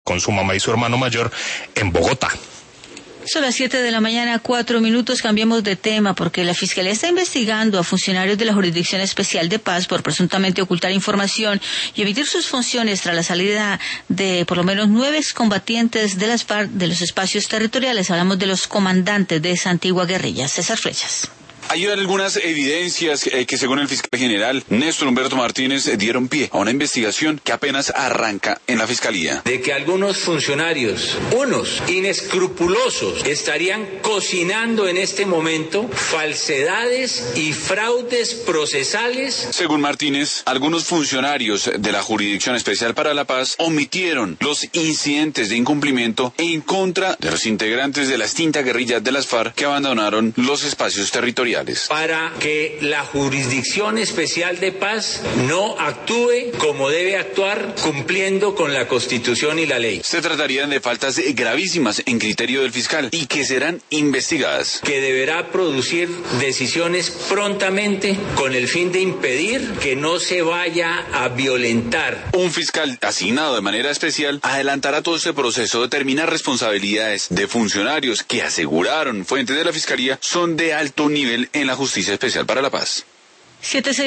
con su mamá y su hermano mayor en Bogotá. Son las 7 de la mañana, 4 minutos, cambiamos de tema porque la Fiscalía está investigando a funcionarios de la Jurisdicción Especial de Paz por presuntamente ocultar información y evitar sus funciones tras la salida de por lo menos 9 excombatientes de las FARC de los espacios territoriales. Hablamos de los comandantes de esa antigua guerrilla. César Flechas. Hay algunas evidencias que según el fiscal general Néstor Humberto Martínez dieron pie a una investigación que apenas arranca en la Fiscalía. De que algunos funcionarios, unos inescrupulosos, estarían cocinando en este momento falsedades y fraudes procesales. Según Martínez, algunos funcionarios de la Jurisdicción Especial para la Paz omitieron los incidentes de incumplimiento en contra de los integrantes de la extinta guerrilla de las FARC que abandonaron los espacios territoriales. Para que la Jurisdicción Especial de Paz no actúe como debe actuar, cumpliendo con la Constitución y la ley. Se tratarían de faltas gravísimas en criterio del fiscal y que serán investigadas. Que deberá producir decisiones prontamente con el fin de impedir que no se vaya a violentar. Un fiscal asignado de manera especial adelantará todo este proceso, determinar responsabilidades de funcionarios que aseguraron fuentes de la Fiscalía son de alto nivel en la Justicia Especial para la Paz. 7